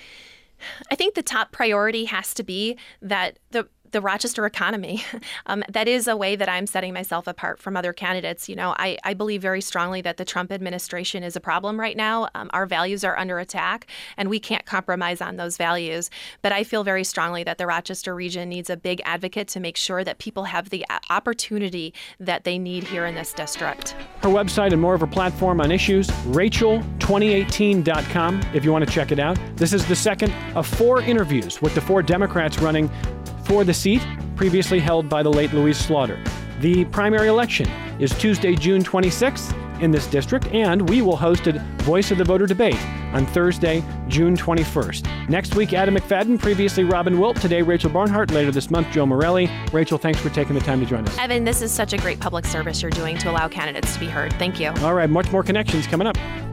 I think the top priority has to be that the the Rochester economy. Um, that is a way that I'm setting myself apart from other candidates. You know, I, I believe very strongly that the Trump administration is a problem right now. Um, our values are under attack, and we can't compromise on those values. But I feel very strongly that the Rochester region needs a big advocate to make sure that people have the opportunity that they need here in this district. Her website and more of her platform on issues, Rachel twenty eighteen dot com, if you want to check it out. This is the second of four interviews with the four Democrats running for the seat previously held by the late Louise Slaughter. The primary election is Tuesday, June twenty-sixth in this district, and we will host a Voice of the Voter debate on Thursday, June twenty-first. Next week, Adam McFadden, previously Robin Wilt, today Rachel Barnhart, later this month, Joe Morelli. Rachel, thanks for taking the time to join us. Evan, this is such a great public service you're doing to allow candidates to be heard. Thank you. All right, much more connections coming up.